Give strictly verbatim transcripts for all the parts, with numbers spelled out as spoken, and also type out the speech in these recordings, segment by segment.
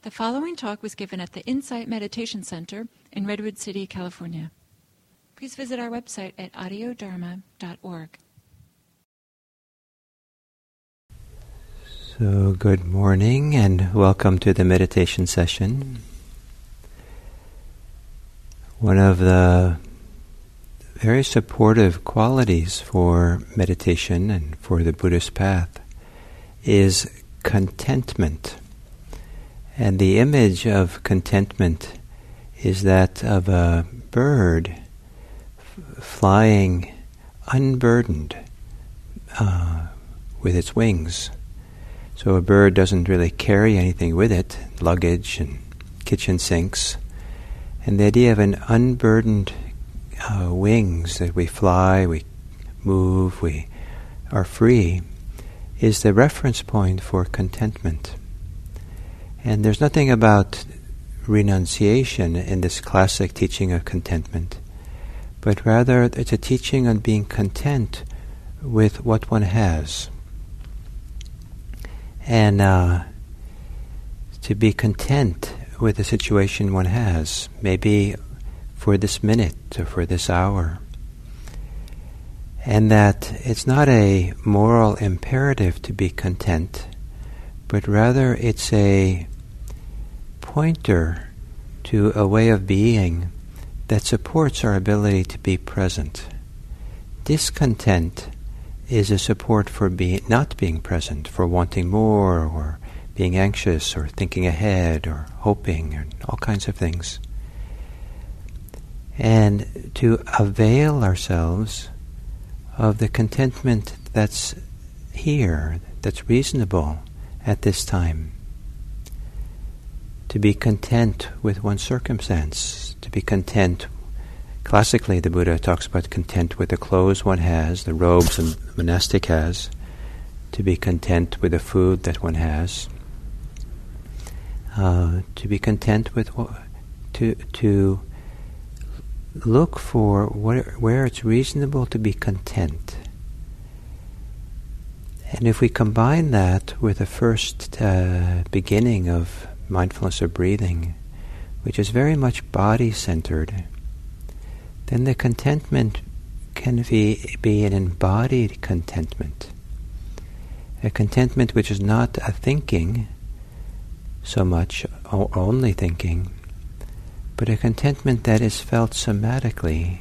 The following talk was given at the Insight Meditation Center in Redwood City, California. Please visit our website at audio dharma dot org. So, good morning and welcome to the meditation session. One of the very supportive qualities for meditation and for the Buddhist path is contentment. And the image of contentment is that of a bird f- flying unburdened uh, with its wings. So a bird doesn't really carry anything with it, luggage and kitchen sinks. And the idea of an unburdened uh, wings, that we fly, we move, we are free, is the reference point for contentment. And there's nothing about renunciation in this classic teaching of contentment, but rather it's a teaching on being content with what one has. And uh, to be content with the situation one has, maybe for this minute or for this hour. And that it's not a moral imperative to be content, but rather it's a pointer to a way of being that supports our ability to be present. Discontent is a support for be- not being present, for wanting more, or being anxious, or thinking ahead, or hoping, and all kinds of things. And to avail ourselves of the contentment that's here, that's reasonable at this time. To be content with one's circumstance, to be content. Classically, the Buddha talks about content with the clothes one has, the robes a monastic has, to be content with the food that one has, uh, to be content with, to to look for where, where it's reasonable to be content. And if we combine that with the first uh, beginning of mindfulness of breathing, which is very much body-centered, then the contentment can be, be an embodied contentment. A contentment which is not a thinking so much, or only thinking, but a contentment that is felt somatically.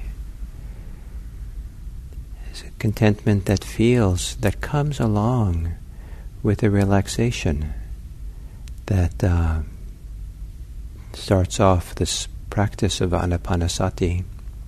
It's a contentment that feels, that comes along with the relaxation that uh, starts off this practice of anapanasati.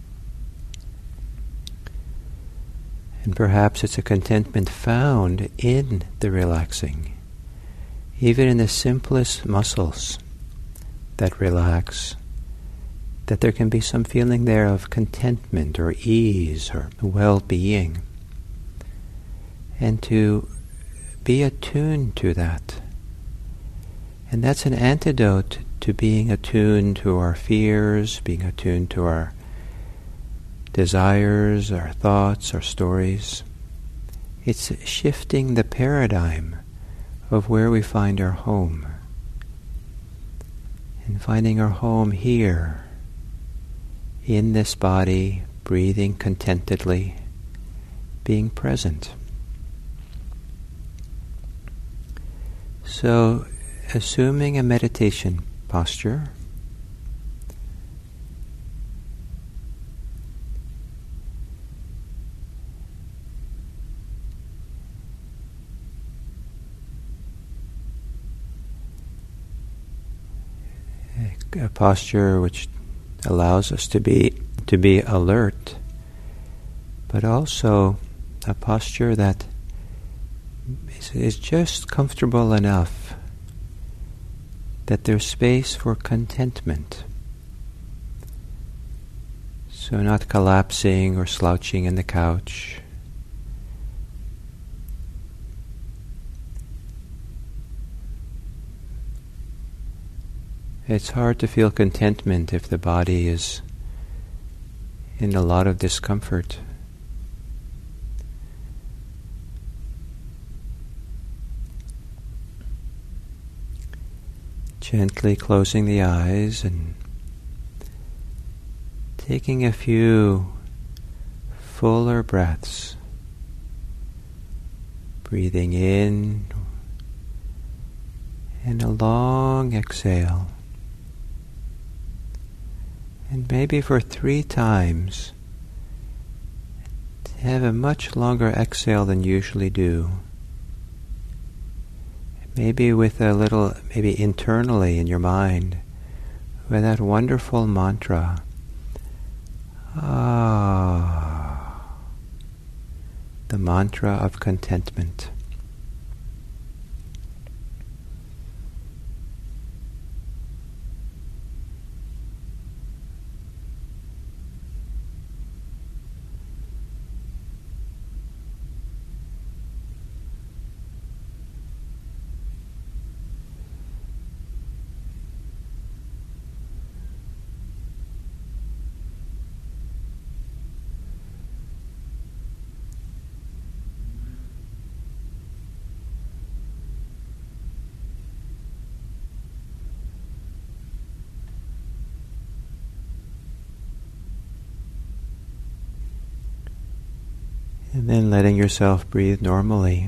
And perhaps it's a contentment found in the relaxing, even in the simplest muscles that relax, that there can be some feeling there of contentment or ease or well-being. And to be attuned to that. And that's an antidote to being attuned to our fears, being attuned to our desires, our thoughts, our stories. It's shifting the paradigm of where we find our home. And finding our home here, in this body, breathing contentedly, being present. So, assuming a meditation posture, a posture which allows us to be to be alert, but also a posture that is, is just comfortable enough that there's space for contentment. So not collapsing or slouching in the couch. It's hard to feel contentment if the body is in a lot of discomfort. Gently closing the eyes and taking a few fuller breaths, breathing in and a long exhale. And maybe for three times, have a much longer exhale than you usually do. Maybe with a little, maybe internally in your mind, with that wonderful mantra, ah, the mantra of contentment. And then letting yourself breathe normally.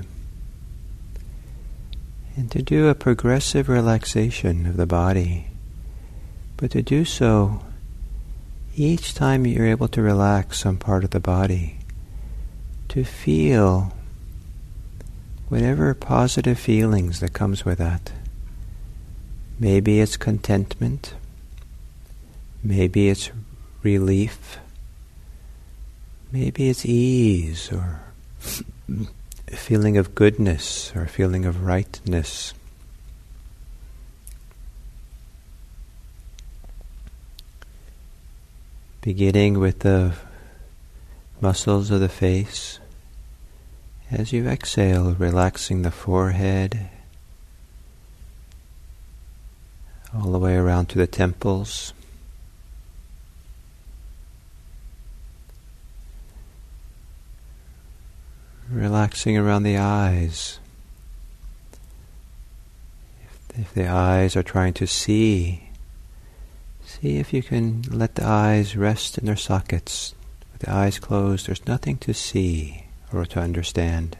And to do a progressive relaxation of the body. But to do so, each time you're able to relax some part of the body, to feel whatever positive feelings that comes with that. Maybe it's contentment. Maybe it's relief. Maybe it's ease, or a feeling of goodness, or a feeling of rightness. Beginning with the muscles of the face. As you exhale, relaxing the forehead, all the way around to the temples. Relaxing around the eyes. If, if the eyes are trying to see, see if you can let the eyes rest in their sockets. With the eyes closed, there's nothing to see or to understand.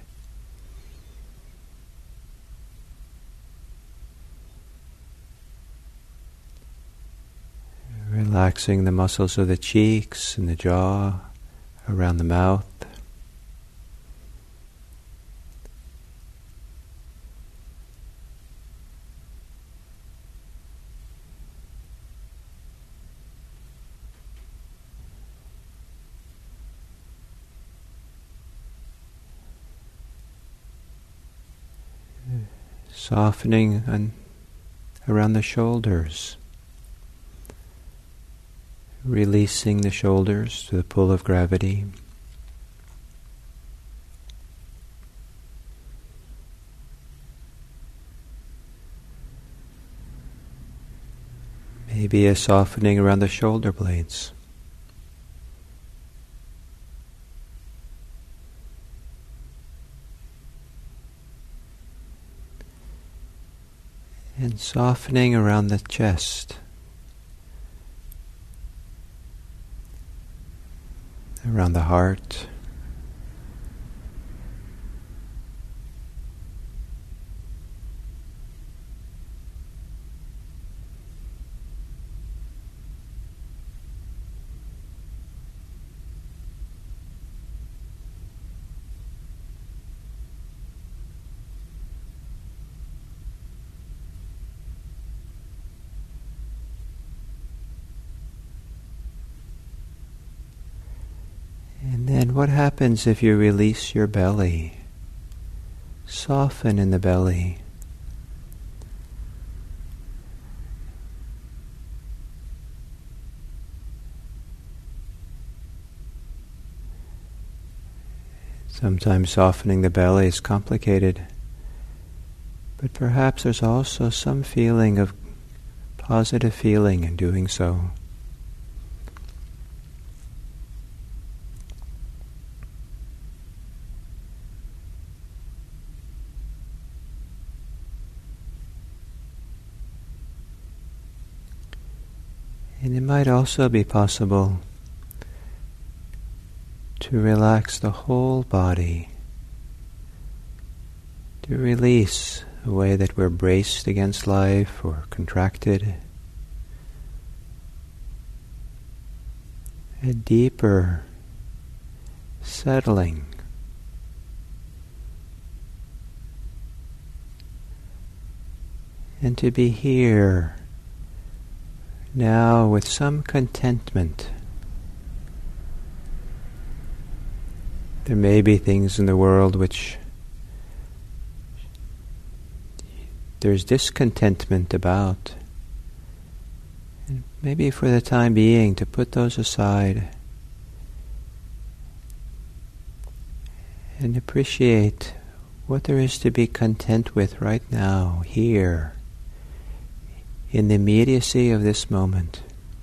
Relaxing the muscles of the cheeks and the jaw, around the mouth. Softening on, around the shoulders. Releasing the shoulders to the pull of gravity. Maybe a softening around the shoulder blades. And softening around the chest, around the heart, and then what happens if you release your belly? Soften in the belly. Sometimes softening the belly is complicated, but perhaps there's also some feeling of positive feeling in doing so. And it might also be possible to relax the whole body, to release the way that we're braced against life or contracted. A deeper settling. And to be here now with some contentment. There may be things in the world which there's discontentment about. And maybe for the time being to put those aside and appreciate what there is to be content with right now, here, in the immediacy of this moment.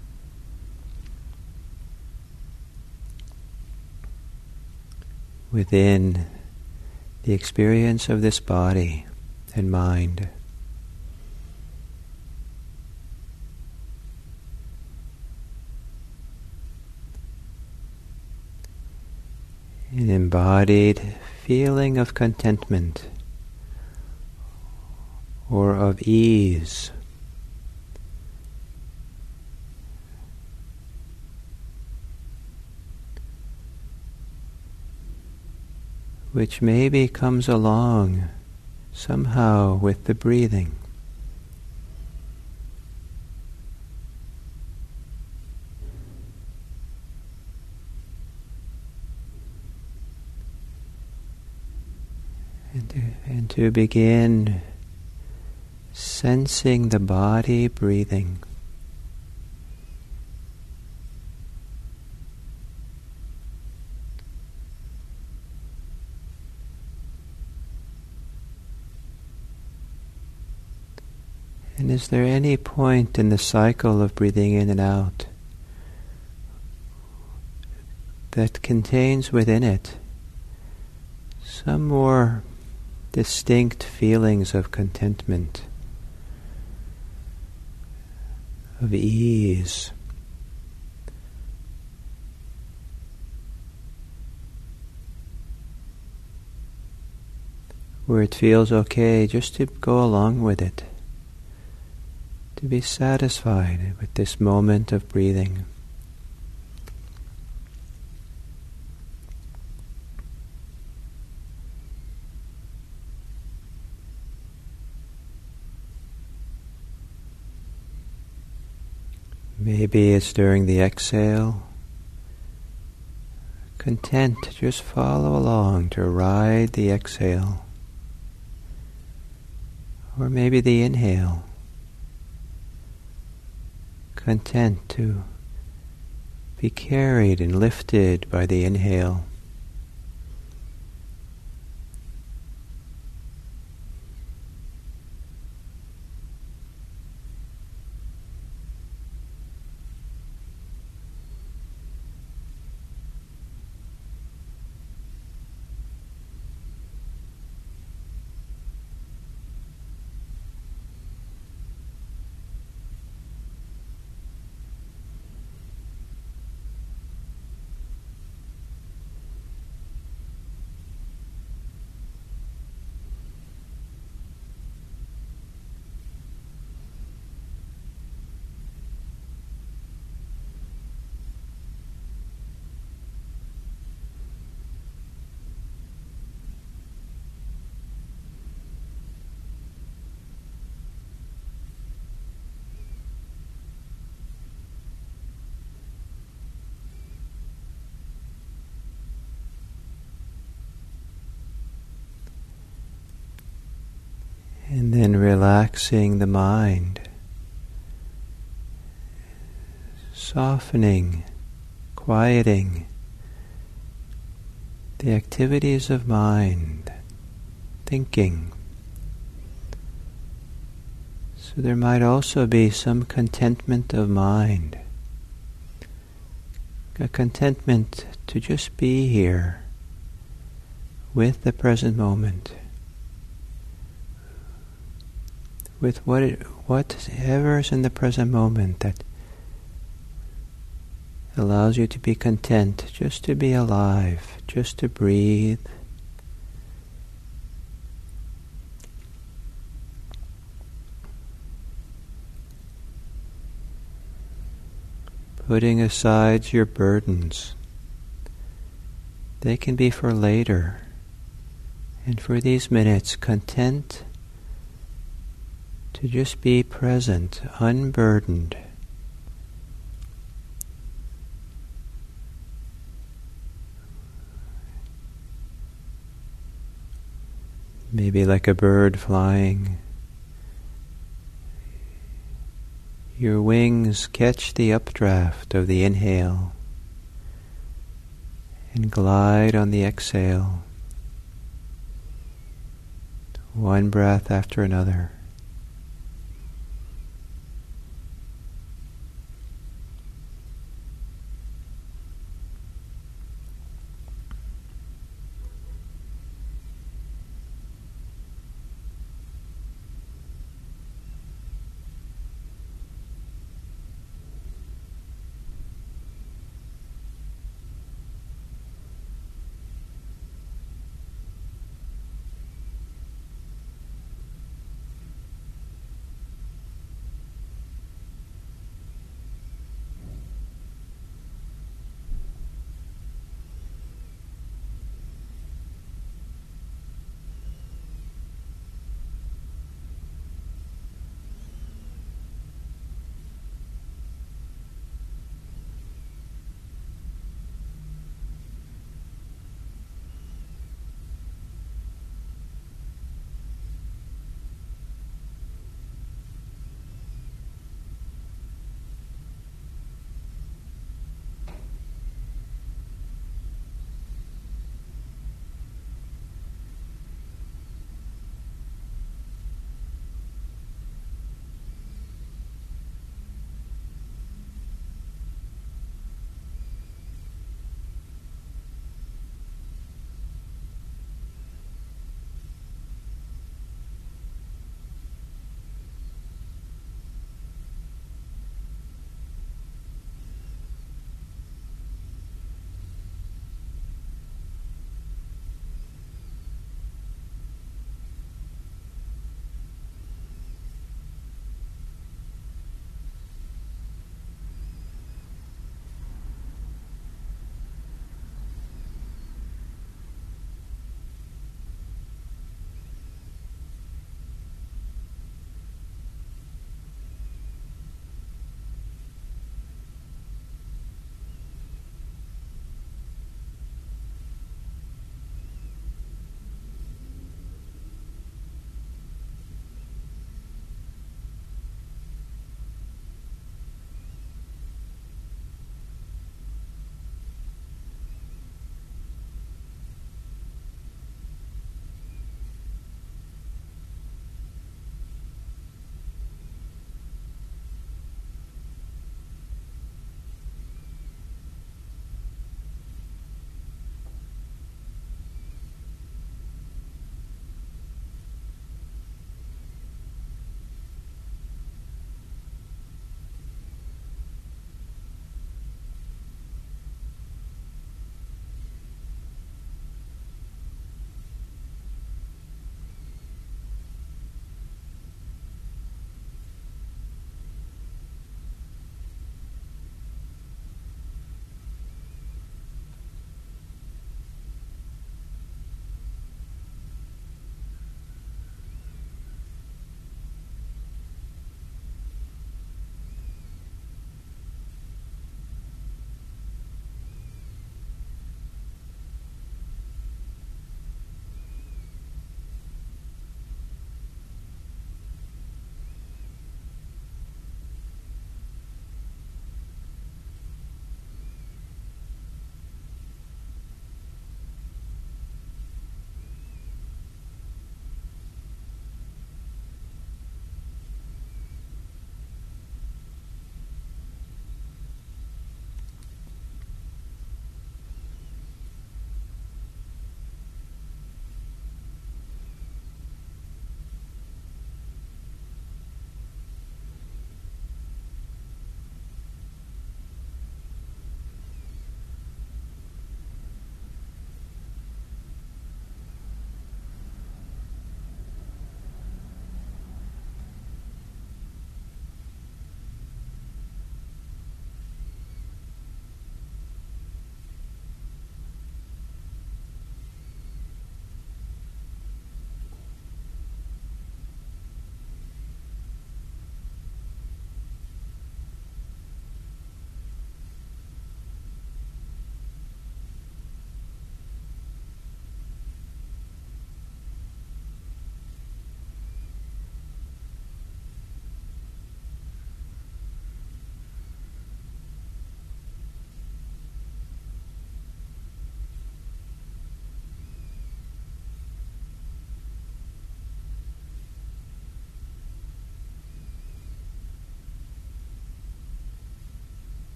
Within the experience of this body and mind. An embodied feeling of contentment or of ease. Which maybe comes along somehow with the breathing. And to, and to begin sensing the body breathing. And is there any point in the cycle of breathing in and out that contains within it some more distinct feelings of contentment, of ease, where it feels okay just to go along with it, to be satisfied with this moment of breathing. Maybe it's during the exhale. Content to just follow along, to ride the exhale. Or maybe the inhale. Content to be carried and lifted by the inhale. And then relaxing the mind, softening, quieting the activities of mind, thinking. So there might also be some contentment of mind, a contentment to just be here with the present moment. With what it, whatever is in the present moment that allows you to be content, just to be alive, just to breathe. Putting aside your burdens. They can be for later. And for these minutes, content to just be present, unburdened. Maybe like a bird flying. Your wings catch the updraft of the inhale and glide on the exhale, one breath after another.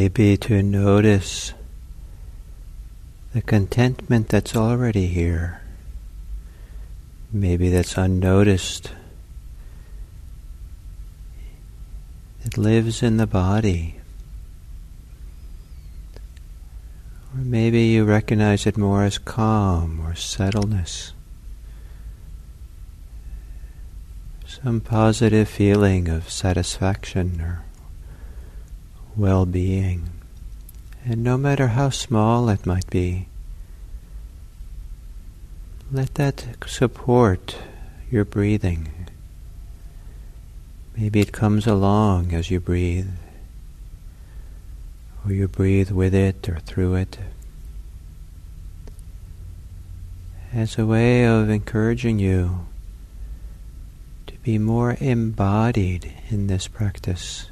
maybe to notice the contentment that's already here. Maybe that's unnoticed. It lives in the body. Or maybe you recognize it more as calm or settledness. Some positive feeling of satisfaction or well-being. And no matter how small it might be, let that support your breathing. Maybe it comes along as you breathe, or you breathe with it or through it, as a way of encouraging you to be more embodied in this practice.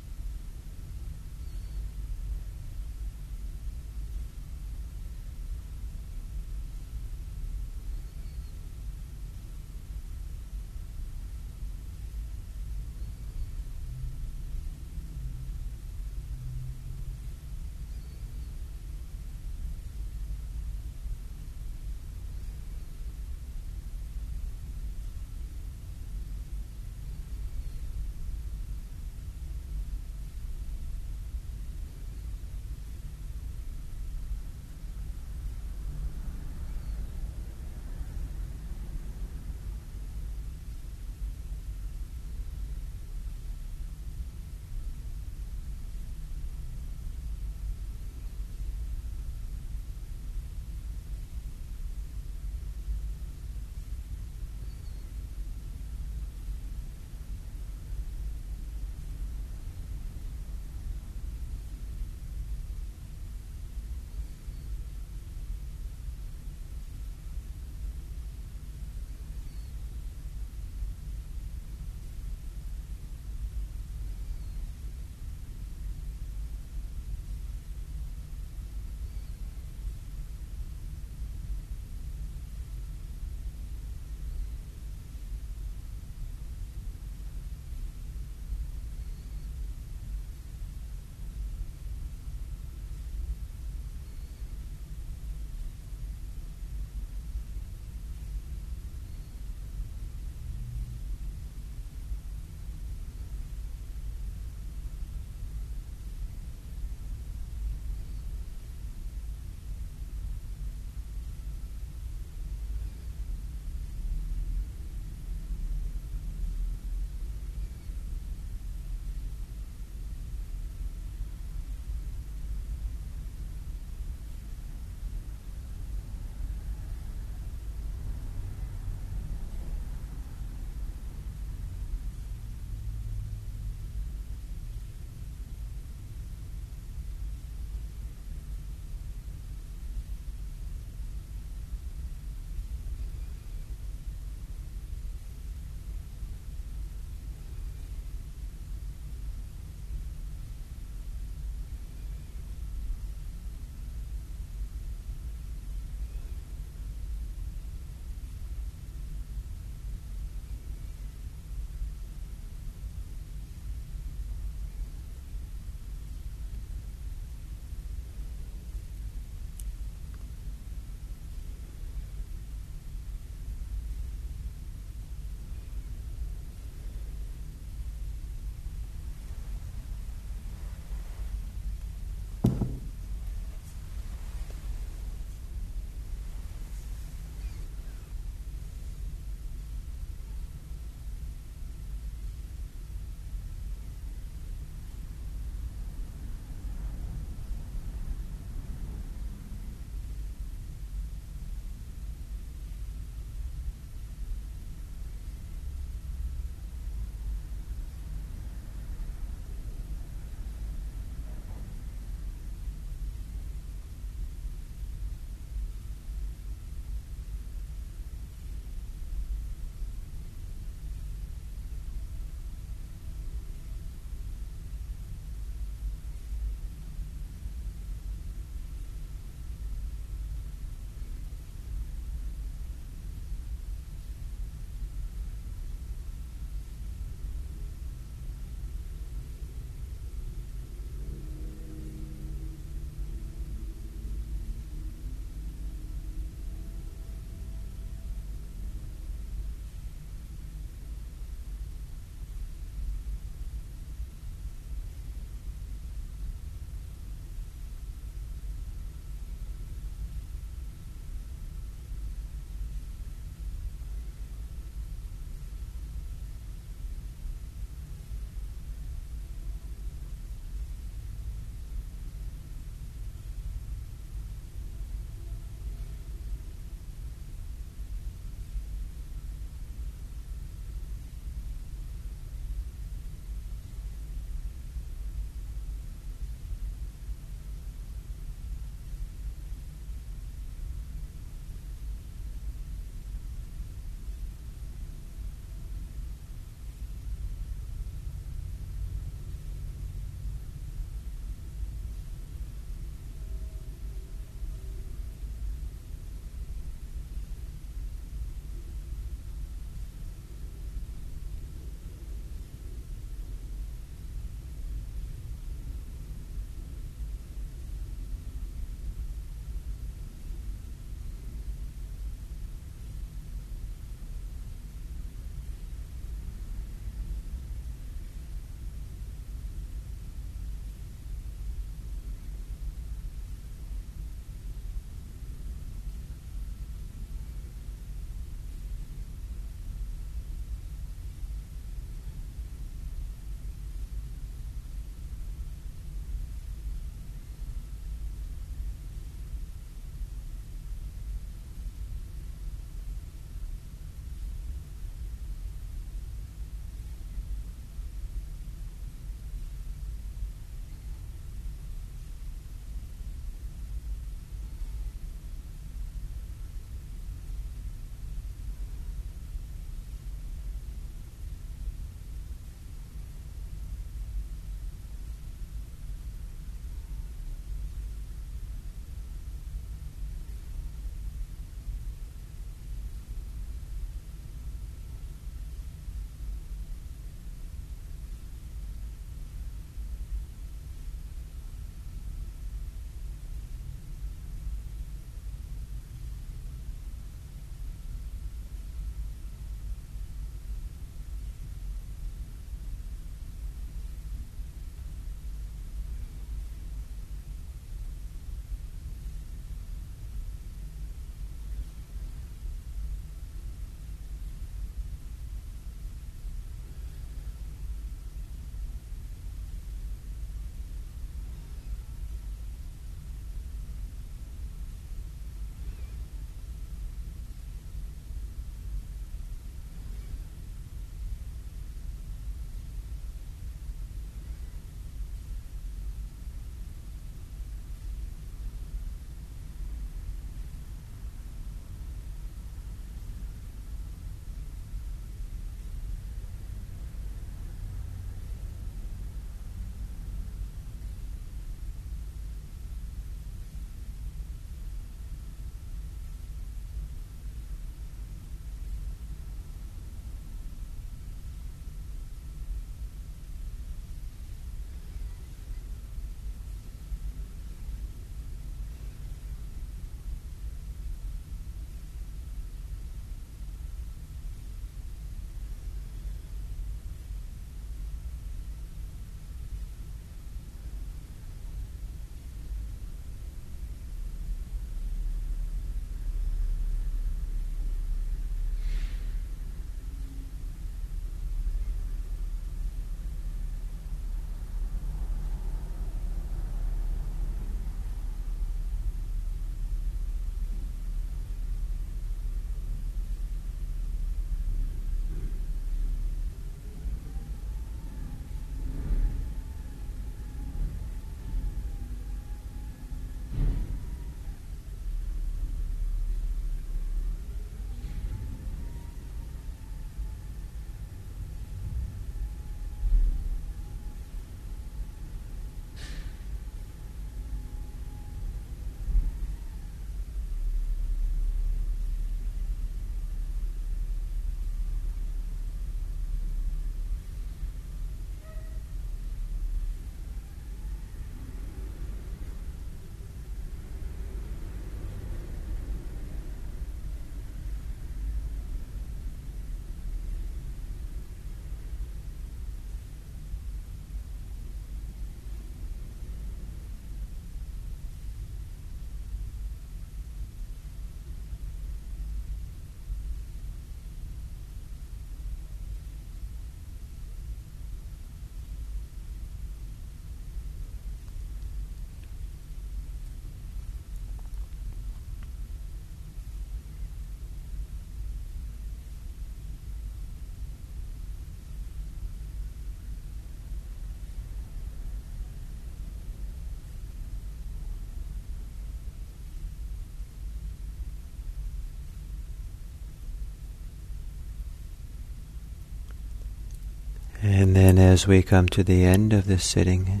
And then as we come to the end of this sitting,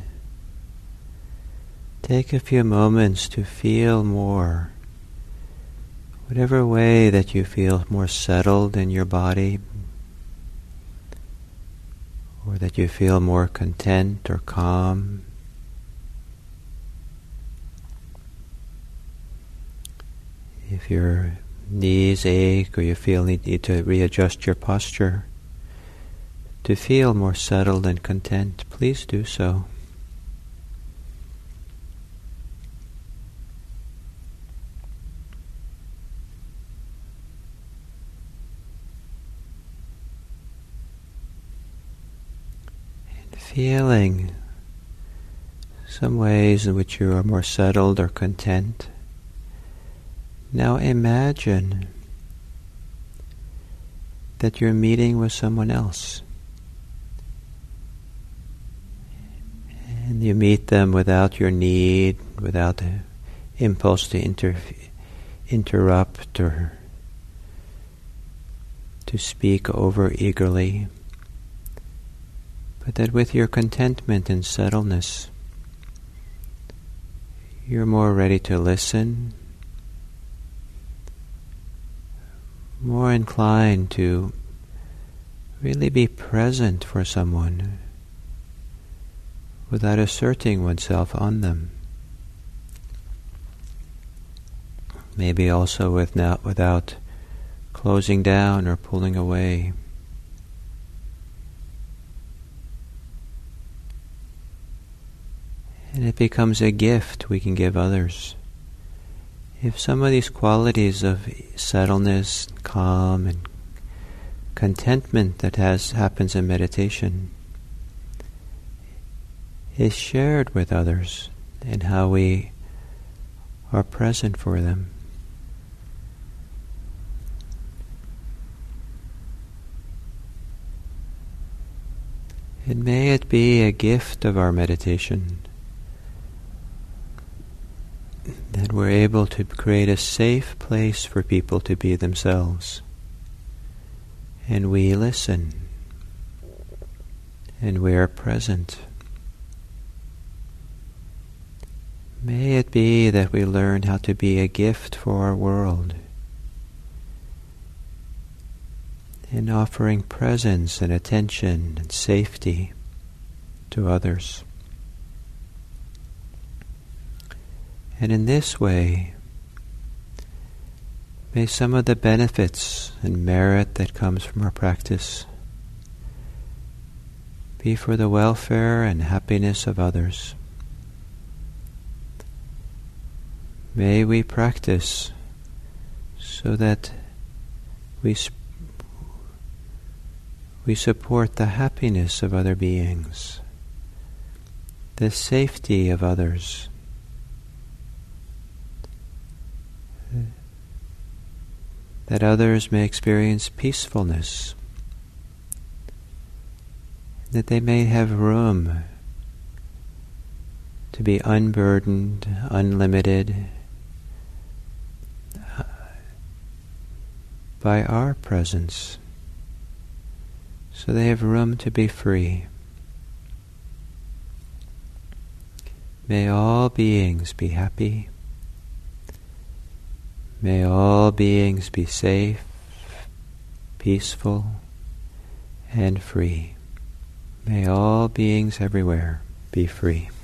take a few moments to feel more, whatever way that you feel more settled in your body, or that you feel more content or calm. If your knees ache or you feel you need to readjust your posture to feel more settled and content, please do so. And feeling some ways in which you are more settled or content. Now imagine that you're meeting with someone else. And you meet them without your need, without the impulse to inter- interrupt or to speak over eagerly, but that with your contentment and settledness, you're more ready to listen, more inclined to really be present for someone without asserting oneself on them. Maybe also with not, without closing down or pulling away. And it becomes a gift we can give others. If some of these qualities of settledness, calm, and contentment that has happens in meditation is shared with others in how we are present for them, and may it be a gift of our meditation that we're able to create a safe place for people to be themselves. And we listen. And we are present. May it be that we learn how to be a gift for our world, in offering presence and attention and safety to others. And in this way, may some of the benefits and merit that comes from our practice be for the welfare and happiness of others. May we practice so that we sp- we support the happiness of other beings, the safety of others, that others may experience peacefulness, that they may have room to be unburdened, unlimited uh, by our presence, so they have room to be free. May all beings be happy. May all beings be safe, peaceful, and free. May all beings everywhere be free.